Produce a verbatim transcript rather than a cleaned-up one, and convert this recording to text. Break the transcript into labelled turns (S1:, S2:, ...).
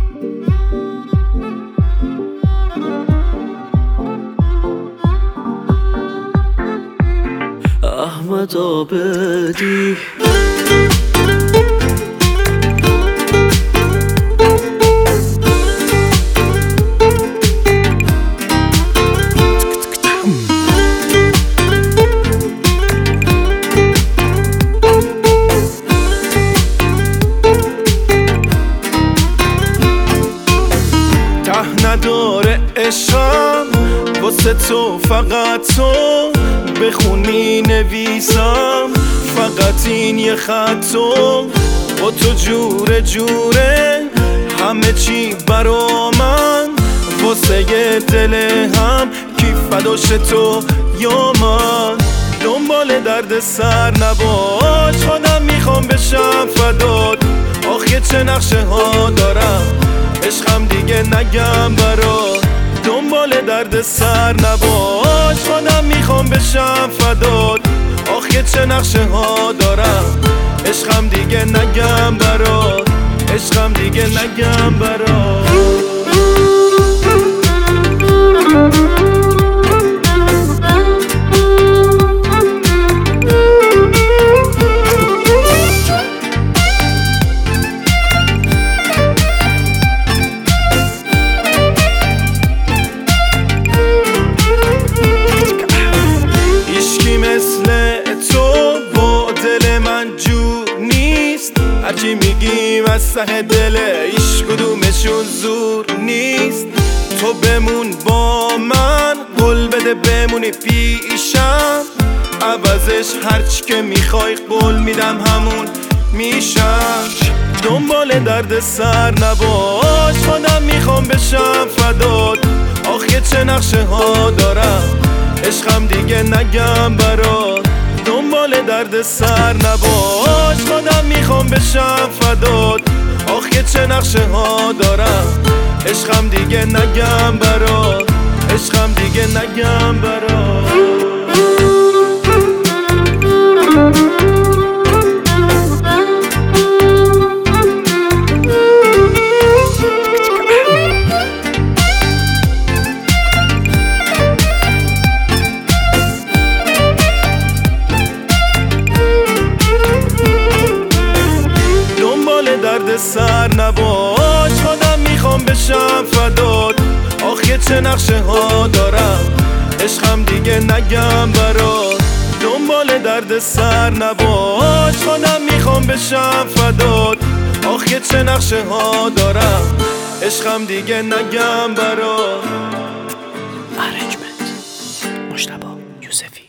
S1: احمد عابدی
S2: ته نداره عشقم واسه تو، فقط تو بخونی نویسم، فقط این یه خط تو با تو جوره جوره همه چی برا من، واسه یه دل هم کی فداش تو یا من. دنبال درد سر نباش، خودم میخوام بشم فدات، آخه چه نقشه ها دارم عشقم دیگه نگم برات. دنبال درد سر نباش، خودم میخوام بشم فدات، آخه چه نقشه ها دارم عشقم دیگه نگم برات، عشقم دیگه نگم برات. هرچی میگیم از ته دله، هیچ کدومشون زور نیست. تو بمون با من، قول بده بمونی پیشم، عوضش هرچی که میخوای قول میدم همون میشم. دنبال درد سر نباش، خودم میخوام بشم فدات، آخه چه نقشه ها دارم عشقم دیگه نگم برات. دنبال درد سر نباش، خودم میخوام بشم فدات، آخه چه نقشه ها دارم عشقم دیگه نگم برات، عشقم دیگه نگم برات. درد سر نباش، خودم میخوام بشم فدات، آخه چه نقشه ها دارم عشقم دیگه نگم برات. دنبال درد سر نباش، خودم میخوام بشم فدات، آخه چه نقشه ها دارم عشقم دیگه نگم برات.
S1: ارنجمنت مجتبی یوسفی.